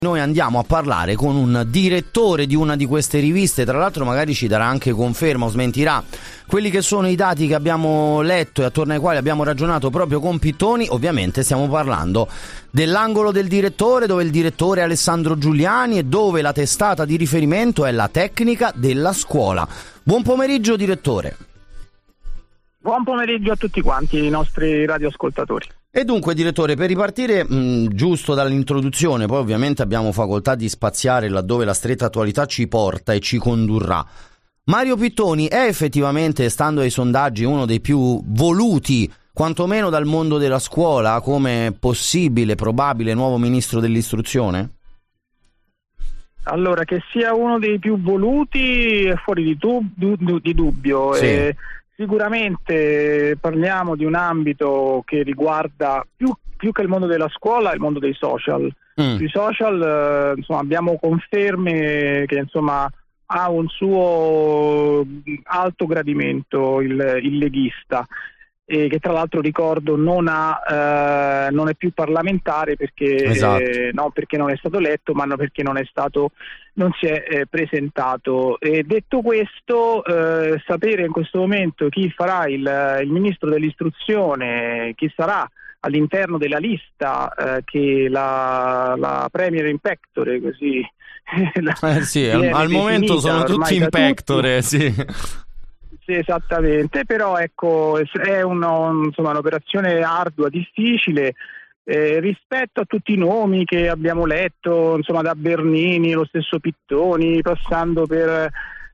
Noi andiamo a parlare con un direttore di una di queste riviste, tra l'altro magari ci darà anche conferma o smentirà quelli che sono i dati che abbiamo letto e attorno ai quali abbiamo ragionato proprio con Pittoni. Ovviamente stiamo parlando dell'angolo del direttore, dove il direttore è Alessandro Giuliani e dove la testata di riferimento è La Tecnica della Scuola. Buon pomeriggio direttore. Buon pomeriggio a tutti quanti i nostri radioascoltatori. E dunque direttore, per ripartire giusto dall'introduzione, poi ovviamente abbiamo facoltà di spaziare laddove la stretta attualità ci porta e ci condurrà. Mario Pittoni è effettivamente, stando ai sondaggi, uno dei più voluti, quantomeno dal mondo della scuola, come possibile, probabile nuovo ministro dell'istruzione? Allora, che sia uno dei più voluti è fuori di dubbio. Sì. Sicuramente parliamo di un ambito che riguarda più che il mondo della scuola, il mondo dei social. Sui social abbiamo conferme che ha un suo alto gradimento il leghista, e che tra l'altro ricordo non è più parlamentare perché non perché non è stato eletto, ma perché non si è presentato. E detto questo, sapere in questo momento chi farà il ministro dell'istruzione, chi sarà all'interno della lista che la Premier in pectore, così al momento sono tutti in pectore, sì. Sì, esattamente, però ecco, è un'operazione ardua, difficile, rispetto a tutti i nomi che abbiamo letto, da Bernini, lo stesso Pittoni, passando per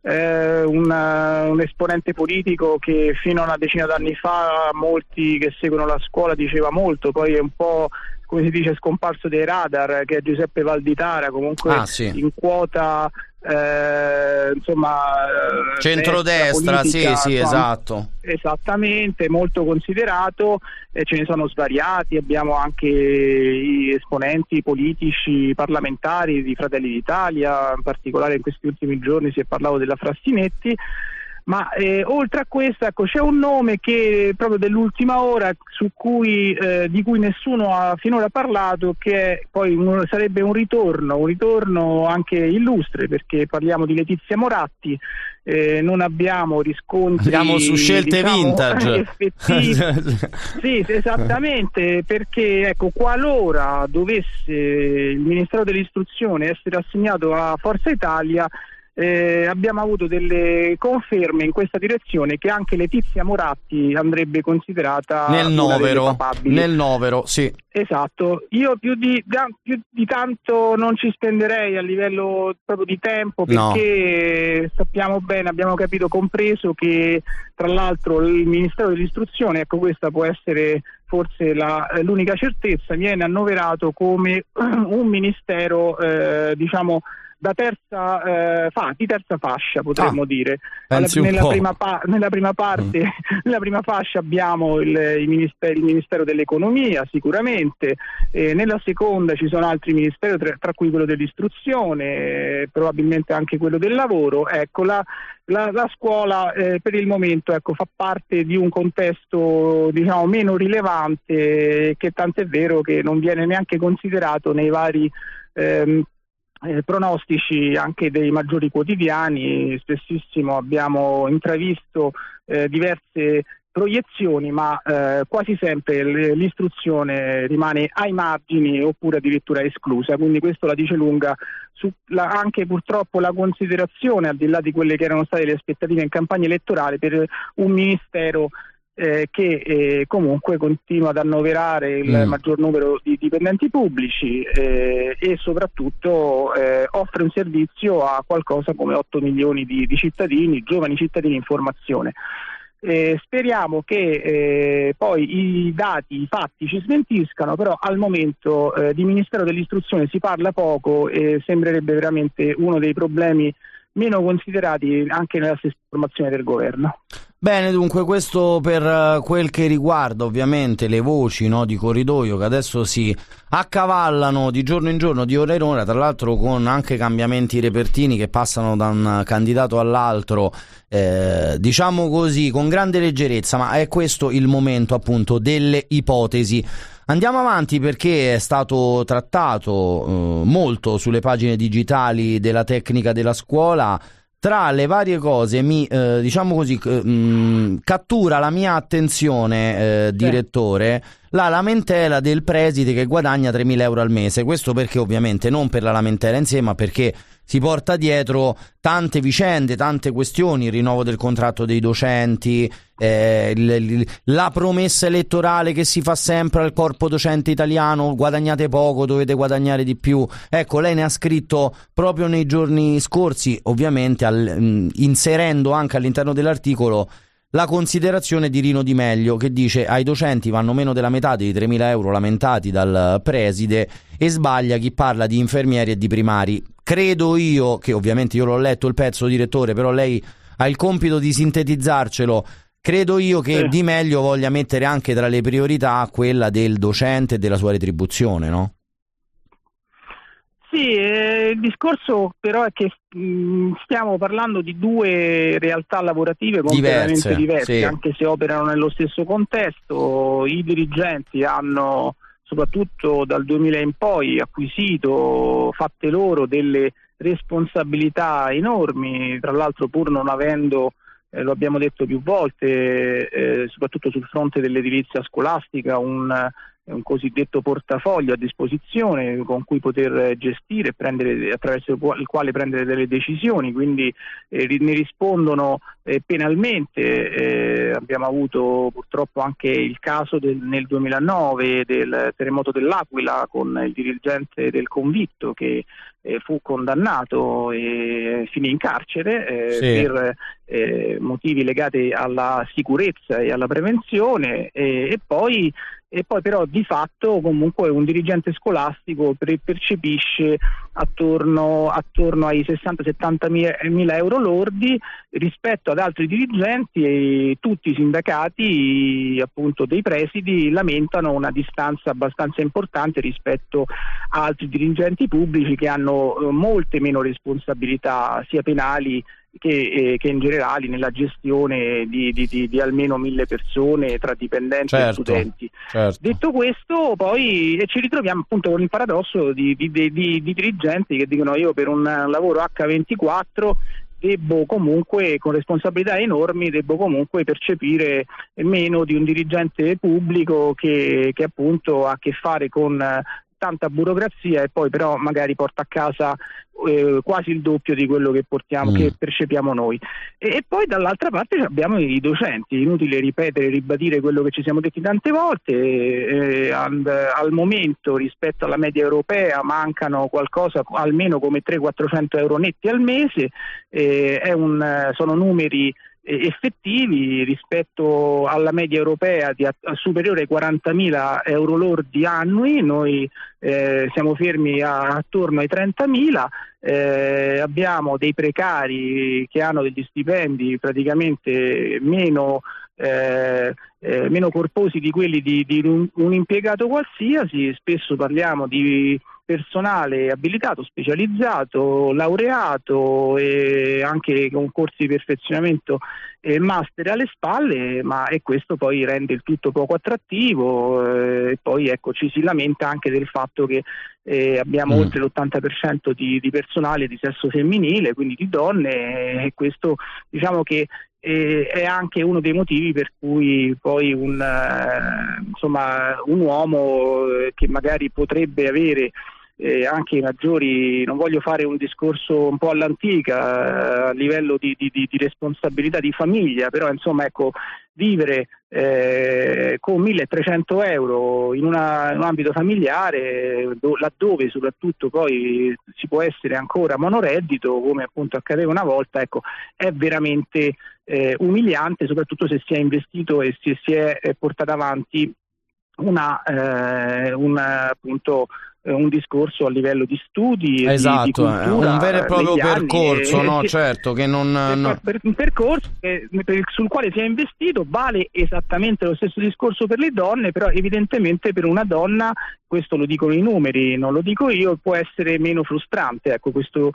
un esponente politico che fino a una decina d'anni fa molti che seguono la scuola diceva molto, poi è un po', come si dice, scomparso dai radar, che è Giuseppe Valditara, comunque in quota centrodestra, politica, sì, esatto. Esattamente, molto considerato, ce ne sono svariati, abbiamo anche gli esponenti politici parlamentari di Fratelli d'Italia, in particolare in questi ultimi giorni si è parlato della Frassinetti. Ma oltre a questo, c'è un nome che proprio dell'ultima ora di cui nessuno ha finora parlato, che poi sarebbe un ritorno anche illustre, perché parliamo di Letizia Moratti. Non abbiamo riscontri, andiamo su scelte vintage effettivi. Sì, esattamente, perché qualora dovesse il Ministero dell'Istruzione essere assegnato a Forza Italia, abbiamo avuto delle conferme in questa direzione, che anche Letizia Moratti andrebbe considerata nel novero, sì. Esatto, io più di tanto non ci spenderei a livello proprio di tempo, perché sappiamo bene, abbiamo capito, compreso che tra l'altro il Ministero dell'Istruzione, questa può essere forse l'unica certezza, viene annoverato come un ministero di terza fascia, potremmo dire. Nella prima fascia abbiamo il Ministero dell'Economia, sicuramente, nella seconda ci sono altri ministeri, tra cui quello dell'istruzione, probabilmente anche quello del lavoro. La scuola per il momento fa parte di un contesto meno rilevante, che tanto è vero che non viene neanche considerato nei vari pronostici anche dei maggiori quotidiani. Spessissimo abbiamo intravisto diverse proiezioni, ma quasi sempre l'istruzione rimane ai margini oppure addirittura esclusa, quindi questo la dice lunga anche purtroppo la considerazione, al di là di quelle che erano state le aspettative in campagna elettorale, per un ministero che comunque continua ad annoverare il maggior numero di dipendenti pubblici e soprattutto offre un servizio a qualcosa come 8 milioni di cittadini, giovani cittadini in formazione. Speriamo che poi i fatti ci smentiscano, però al momento di Ministero dell'Istruzione si parla poco e sembrerebbe veramente uno dei problemi meno considerati anche nella stessa formazione del governo. Bene, dunque questo per quel che riguarda ovviamente le voci di corridoio che adesso si accavallano di giorno in giorno, di ora in ora, tra l'altro con anche cambiamenti repertini che passano da un candidato all'altro, diciamo così, con grande leggerezza, ma è questo il momento appunto delle ipotesi. Andiamo avanti perché è stato trattato molto sulle pagine digitali della Tecnica della Scuola. Tra le varie cose diciamo così, cattura la mia attenzione, direttore, la lamentela del preside che guadagna 3.000 euro al mese. Questo perché ovviamente non per la lamentela in sé, ma perché si porta dietro tante vicende, tante questioni, il rinnovo del contratto dei docenti, la promessa elettorale che si fa sempre al corpo docente italiano: guadagnate poco, dovete guadagnare di più. Ecco, lei ne ha scritto proprio nei giorni scorsi, ovviamente inserendo anche all'interno dell'articolo la considerazione di Rino Di Meglio, che dice: ai docenti vanno meno della metà dei 3.000 euro lamentati dal preside, e sbaglia chi parla di infermieri e di primari. Credo io, che ovviamente io l'ho letto il pezzo, direttore, però lei ha il compito di sintetizzarcelo, credo io che Di Meglio voglia mettere anche tra le priorità quella del docente e della sua retribuzione, no? Sì, il discorso però è che stiamo parlando di due realtà lavorative completamente diverse, sì, anche se operano nello stesso contesto. I dirigenti hanno, soprattutto dal 2000 in poi, acquisito, fatte loro, delle responsabilità enormi, tra l'altro pur non avendo, lo abbiamo detto più volte, soprattutto sul fronte dell'edilizia scolastica, un cosiddetto portafoglio a disposizione con cui poter gestire, attraverso il quale prendere delle decisioni, quindi ne rispondono penalmente. Abbiamo avuto purtroppo anche il caso nel 2009 del terremoto dell'Aquila, con il dirigente del Convitto che fu condannato e finì in carcere per motivi legati alla sicurezza e alla prevenzione, e poi però di fatto comunque un dirigente scolastico percepisce attorno ai 60-70 mila euro lordi rispetto ad altri dirigenti, e tutti i sindacati appunto dei presidi lamentano una distanza abbastanza importante rispetto a altri dirigenti pubblici che hanno molte meno responsabilità, sia penali che in generale, nella gestione di almeno 1.000 persone tra dipendenti e studenti. Certo. Detto questo, poi ci ritroviamo appunto con il paradosso di dirigenti che dicono: io per un lavoro H24 debbo comunque, con responsabilità enormi, percepire meno di un dirigente pubblico che appunto ha a che fare con tanta burocrazia e poi però magari porta a casa quasi il doppio di quello che che percepiamo noi. E poi dall'altra parte abbiamo i docenti. Inutile ribadire quello che ci siamo detti tante volte. Al momento, rispetto alla media europea, mancano qualcosa almeno come 300-400 euro netti al mese. Sono numeri effettivi rispetto alla media europea superiore ai 40.000 euro lordi annui. Noi siamo fermi attorno ai 30.000. Abbiamo dei precari che hanno degli stipendi praticamente meno corposi di quelli di un impiegato qualsiasi. Spesso parliamo di personale abilitato, specializzato, laureato e anche con corsi di perfezionamento e master alle spalle, e questo poi rende il tutto poco attrattivo. E poi ci si lamenta anche del fatto che abbiamo oltre l'80% di personale di sesso femminile, quindi di donne, e questo diciamo che è anche uno dei motivi per cui poi un uomo che magari potrebbe avere anche i maggiori, non voglio fare un discorso un po' all'antica a livello di responsabilità di famiglia, però vivere con 1.300 euro in un ambito familiare, laddove soprattutto poi si può essere ancora monoreddito, come appunto accadeva una volta, è veramente umiliante, soprattutto se si è investito e se si è portato avanti un discorso a livello di studi, esatto, di cultura, un vero e proprio percorso, certo, che non un percorso sul quale si è investito. Vale esattamente lo stesso discorso per le donne, però evidentemente per una donna questo lo dicono i numeri, non lo dico io, può essere meno frustrante. Ecco, questo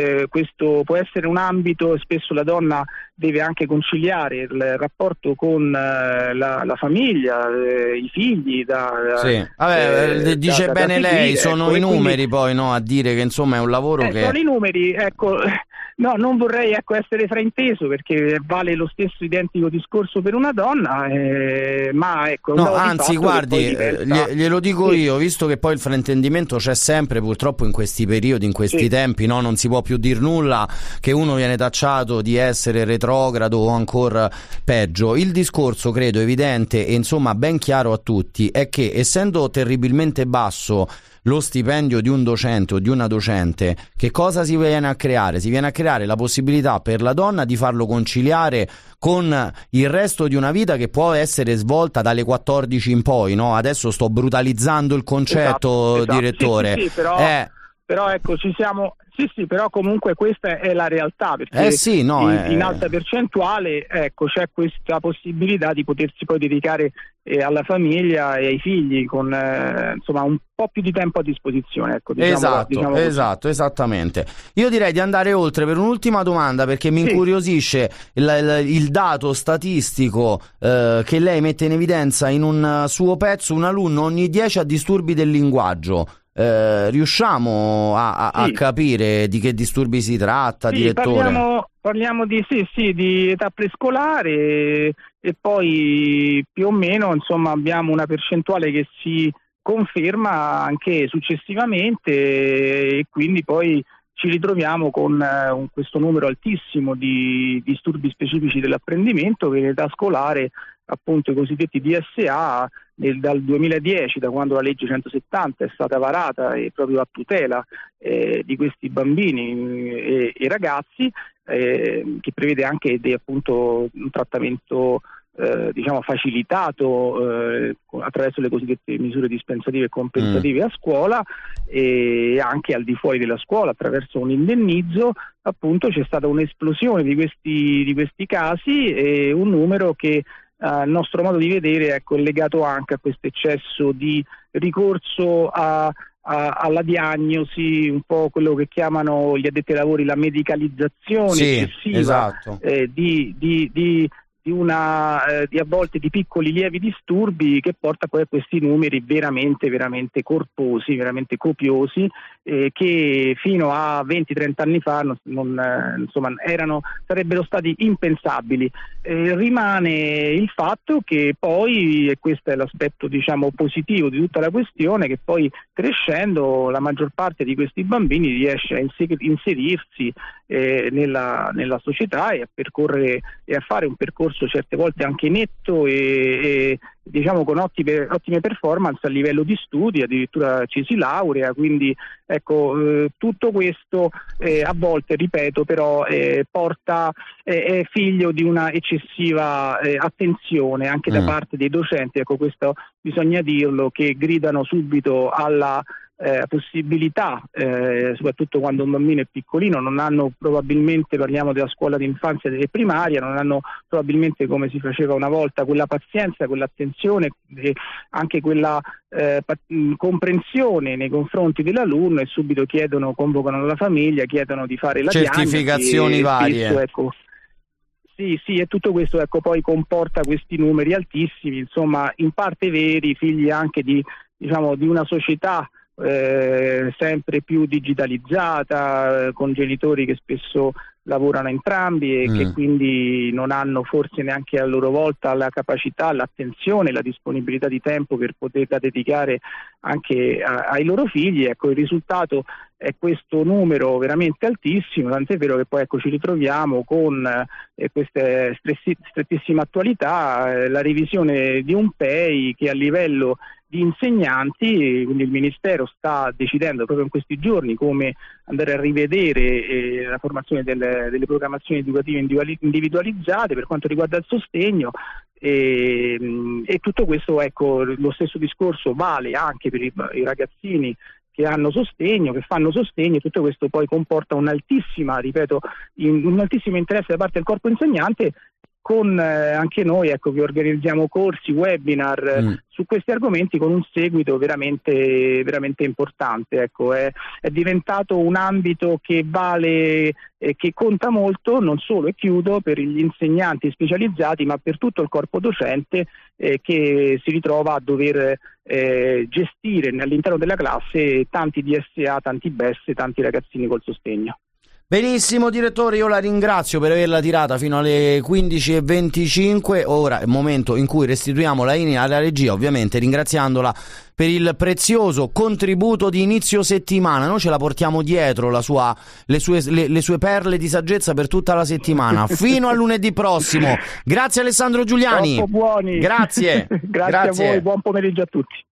può essere un ambito, spesso la donna deve anche conciliare il rapporto con la famiglia, i figli. Sì. Vabbè, dice bene lei, sono i numeri, quindi, poi, no, a dire che insomma è un lavoro che... Sono i numeri, ecco. No, non vorrei essere frainteso, perché vale lo stesso identico discorso per una donna, ma ecco... No, anzi, guardi, glielo dico io, visto che poi il fraintendimento c'è sempre, purtroppo in questi periodi, in questi tempi, no, non si può più dir nulla, che uno viene tacciato di essere retrogrado o ancora peggio. Il discorso, credo, evidente e insomma ben chiaro a tutti, è che essendo terribilmente basso lo stipendio di un docente o di una docente, che cosa si viene a creare? Si viene a creare la possibilità per la donna di farlo conciliare con il resto di una vita che può essere svolta dalle 14 in poi, no? Adesso sto brutalizzando il concetto, esatto. Direttore. Sì, però ecco, ci siamo... Sì, però comunque questa è la realtà, perché in alta percentuale, ecco, c'è questa possibilità di potersi poi dedicare alla famiglia e ai figli con insomma un po' più di tempo a disposizione, ecco, esatto, esattamente. Io direi di andare oltre per un'ultima domanda, perché mi incuriosisce il dato statistico che lei mette in evidenza in un suo pezzo: un alunno ogni 10 ha disturbi del linguaggio. Riusciamo a capire di che disturbi si tratta, direttore? Parliamo di età prescolare, e poi più o meno insomma abbiamo una percentuale che si conferma anche successivamente, e quindi poi ci ritroviamo con questo numero altissimo di disturbi specifici dell'apprendimento, che in età scolare, appunto i cosiddetti DSA, dal 2010, da quando la legge 170 è stata varata, e proprio a tutela di questi bambini e ragazzi, che prevede anche appunto un trattamento facilitato attraverso le cosiddette misure dispensative e compensative a scuola, e anche al di fuori della scuola attraverso un indennizzo. Appunto c'è stata un'esplosione di questi casi, e un numero che il nostro modo di vedere, ecco, è legato anche a questo eccesso di ricorso alla diagnosi, un po' quello che chiamano gli addetti ai lavori la medicalizzazione eccessiva, esatto. Di a volte di piccoli lievi disturbi, che porta poi a questi numeri veramente veramente corposi, veramente copiosi, che fino a 20-30 anni fa sarebbero stati impensabili. Rimane il fatto che poi, e questo è l'aspetto positivo di tutta la questione, che poi crescendo la maggior parte di questi bambini riesce a inserirsi nella società, e a percorrere e a fare un percorso certe volte anche netto e con ottime performance a livello di studi, addirittura ci si laurea. Quindi ecco, tutto questo a volte, ripeto, però è figlio di una eccessiva attenzione anche da parte dei docenti, ecco, questo bisogna dirlo, che gridano subito alla possibilità, soprattutto quando un bambino è piccolino, non hanno probabilmente, parliamo della scuola d'infanzia e primaria, non hanno probabilmente, come si faceva una volta, quella pazienza, quell'attenzione e anche quella comprensione nei confronti dell'alunno, e subito convocano la famiglia, chiedono di fare la certificazioni varie. Spesso, ecco, sì, e tutto questo, ecco, poi comporta questi numeri altissimi, insomma, in parte veri, figli anche di una società sempre più digitalizzata, con genitori che spesso lavorano entrambi e che quindi non hanno forse neanche a loro volta la capacità, l'attenzione, la disponibilità di tempo per poterla dedicare anche ai loro figli. Ecco, il risultato è questo numero veramente altissimo, tant'è vero che poi, ecco, ci ritroviamo con questa strettissima attualità, la revisione di un PEI che a livello di insegnanti, quindi il Ministero sta decidendo proprio in questi giorni come andare a rivedere la formazione delle programmazioni educative individualizzate per quanto riguarda il sostegno, e tutto questo, ecco, lo stesso discorso vale anche per i ragazzini che hanno sostegno, che fanno sostegno. Tutto questo poi comporta un altissimo interesse da parte del corpo insegnante, con anche noi, ecco, che organizziamo corsi, webinar su questi argomenti con un seguito veramente, veramente importante. Ecco, è diventato un ambito che vale, che conta molto, non solo, e chiudo, per gli insegnanti specializzati, ma per tutto il corpo docente che si ritrova a dover gestire all'interno della classe tanti DSA, tanti BES, tanti ragazzini col sostegno. Benissimo direttore, io la ringrazio per averla tirata fino alle 15:25. Ora è il momento in cui restituiamo la linea alla regia, ovviamente ringraziandola per il prezioso contributo di inizio settimana. Noi ce la portiamo dietro, le sue perle di saggezza per tutta la settimana fino a lunedì prossimo. Grazie Alessandro Giuliani. Troppo buoni. Grazie. Grazie a voi, buon pomeriggio a tutti.